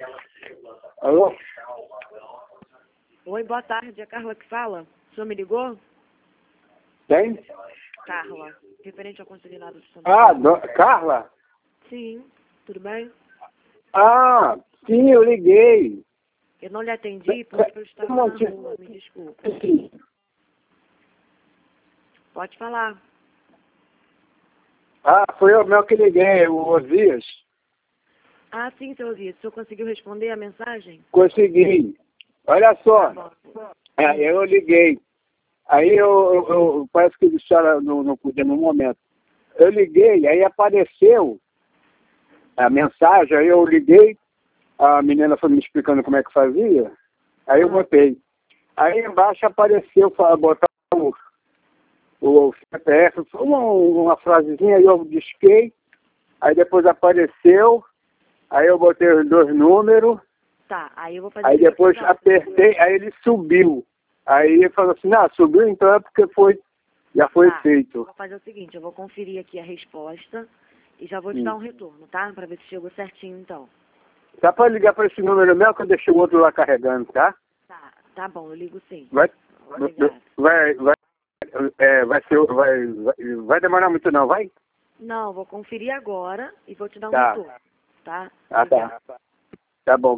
Alô? Oi, boa tarde. É a Carla que fala? O senhor me ligou? Tem? Carla, referente ao consignado do Santo. Ah, Carla? Sim, tudo bem? Ah, sim, eu liguei. Eu não lhe atendi porque eu estava na rua, me desculpe. Pode falar. Ah, foi eu mesmo que liguei, o Osias. Ah, sim, seu Osias. O senhor conseguiu responder a mensagem? Consegui. Olha só, Tá bom. eu liguei. Aí eu parece que deixaram não podia no momento. Eu liguei, aí apareceu a mensagem, aí eu liguei, a menina foi me explicando como é que fazia, aí eu botei. Aí embaixo apareceu, botar o CPF, foi uma frasezinha, aí eu disquei, aí depois apareceu, aí eu botei os 2 números, Tá, aí eu vou fazer aí o seguinte, depois então. apertei, aí ele subiu. Aí ele falou assim, subiu então é porque já foi Tá, feito. vou fazer o seguinte, eu vou conferir aqui a resposta e já vou te dar um retorno, tá? Pra ver se chegou certinho, então. Dá pra ligar para esse número meu que eu deixei o outro lá carregando, tá? Tá bom, eu ligo sim. Vai, Obrigada. vai demorar muito não, vai? Não, vou conferir agora e vou te dar um Tá. retorno, tá? Ah, tá. Tá bom.